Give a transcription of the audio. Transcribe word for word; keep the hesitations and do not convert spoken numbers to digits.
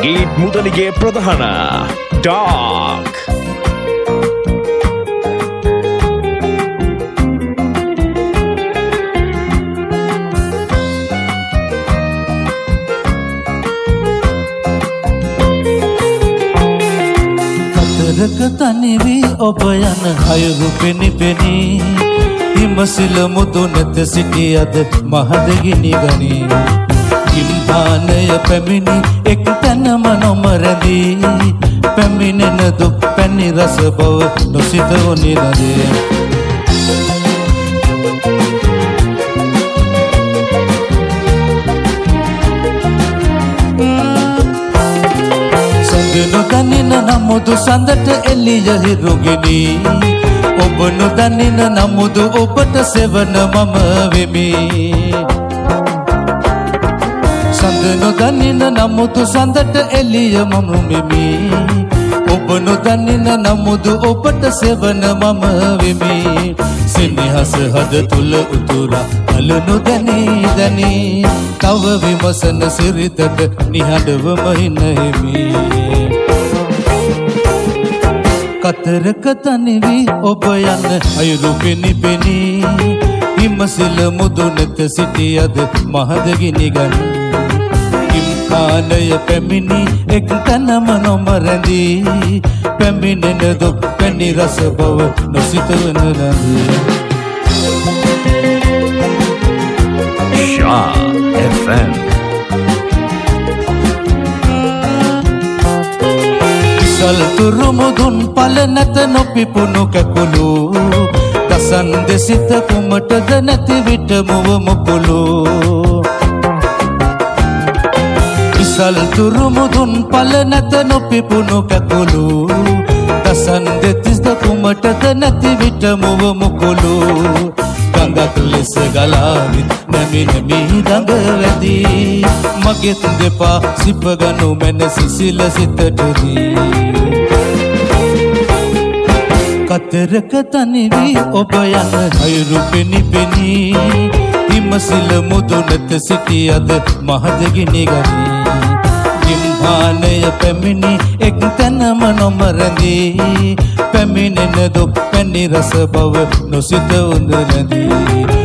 ಗೀಟ್ ಮೊದಲಿಗೆ ಪ್ರಧಾನ ಡಾಗ್. කතරක තනිවි ඔබ යන අයුරු පෙනි පෙනි හිමසිල මුදුනත සිටියද මහදගිනි ගනි කිම්පානය පැමිණි එක් තැනම නොමරදී පැමිණෙන දුක් පැණි රස බව නොසිතව නිරදේ නොදනින නමුදු සඳට එළිය හිරුගිනි ඔබ නොදනින නමුදු ඔබට සෙවන මම වෙමි සඳ නොදනින නමුදු සඳට එළිය මම වෙමි ඔබ නොදනින නමුදු ඔබට සෙවන මම වෙමි සෙනෙහස හද තුල උතුරා අල නොදනී දනී තව විමසන සිරිතට නිහඬවම හිනෙමි කතරක තනිවි ඔබ යන අයුරු පෙනි පෙනි හිමසිල මුදුනක සිටියද මහදගිනි ගනි කිම්කානය පැමිණි එක් තැනම නොමරදී පැමිණෙන දුක් පැණි රස බව නොසිතවන නදී Sha F M සල්තුරු මුදුන් පල නැත නොපිපුණු කැකුළු දසන් දෙසිත කුමටද නැති විට මුව මුකුළු සල්තුරු මුදුන් පල නැත නොපිපුණු කැකුළු දසන් දෙතිස්ද කුමටද නැති විට මුව මුකුළු ගඟක් ලෙස ගලාවි නැමි නැමි දඟ වැදී මගෙත් දෙපා සිපගනු මැන සිසිල සිතටදී කතරක තනිවි ඔබ යන අයුරු පෙනි පෙනි හිමසිල මුදුනට සිටියද මහදගිනි ගනි කිම්පානය පැමිණි එක් තැනම නොමරදී පැමිණෙන දුක් පැණි රස බව නොසිත උඳනදී